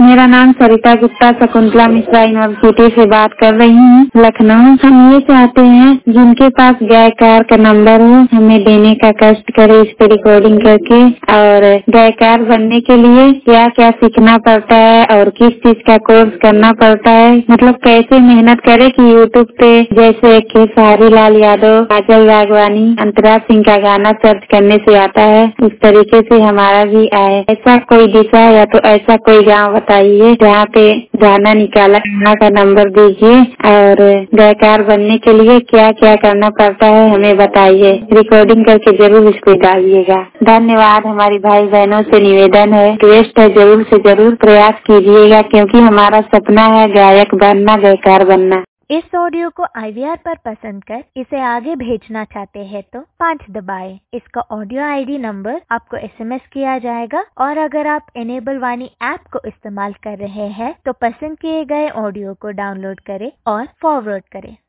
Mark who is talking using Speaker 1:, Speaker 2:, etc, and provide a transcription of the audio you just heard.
Speaker 1: मेरा नाम सरिता गुप्ता शकुंतला मिश्रा यूनिवर्सिटी से बात कर रही हूँ, लखनऊ। हम ये चाहते हैं जिनके पास गायकार का नंबर हो हमें देने का कष्ट करे इस पे रिकॉर्डिंग करके। और गायकार बनने के लिए क्या क्या सीखना पड़ता है और किस चीज का कोर्स करना पड़ता है, मतलब कैसे मेहनत करे कि यूट्यूब पे जैसे खेसारी लाल यादव, काजल राघवानी, अंतरा सिंह का गाना सर्च करने से आता है, उस तरीके से हमारा भी आए। ऐसा कोई दिशा या तो ऐसा कोई गांव बताइए जहाँ पे गाना निकाला का नंबर दीजिए। और गायकार बनने के लिए क्या क्या करना पड़ता है हमें बताइए, रिकॉर्डिंग करके जरूर इसको डालिएगा। धन्यवाद। हमारी भाई बहनों से निवेदन है, रिक्वेस्ट है, जरूर से जरूर प्रयास कीजिएगा क्योंकि हमारा सपना है गायक बनना, गायकार बनना।
Speaker 2: इस ऑडियो को IVR पर पसंद कर इसे आगे भेजना चाहते हैं तो 5 दबाएं। इसका ऑडियो ID नंबर आपको SMS किया जाएगा और अगर आप इनेबल वाणी ऐप को इस्तेमाल कर रहे हैं तो पसंद किए गए ऑडियो को डाउनलोड करें और फॉरवर्ड करें।